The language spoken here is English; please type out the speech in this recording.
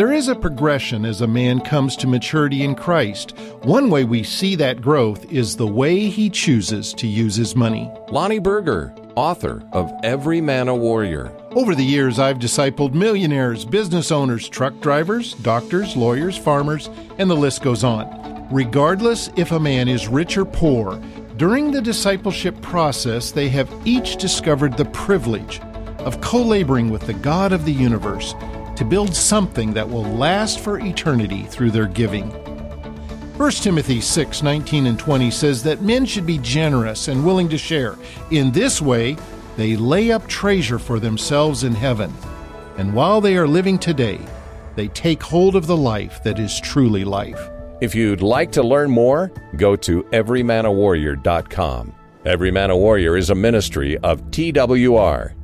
There is a progression as a man comes to maturity in Christ. One way we see that growth is the way he chooses to use his money. Lonnie Berger, author of Every Man a Warrior. Over the years, I've discipled millionaires, business owners, truck drivers, doctors, lawyers, farmers, and the list goes on. Regardless if a man is rich or poor, during the discipleship process, they have each discovered the privilege of co-laboring with the God of the universe to build something that will last for eternity through their giving. 1 Timothy 6:19 and 20 says that men should be generous and willing to share. In this way, they lay up treasure for themselves in heaven. And while they are living today, they take hold of the life that is truly life. If you'd like to learn more, go to everymanawarrior.com. Every Man a Warrior is a ministry of TWR.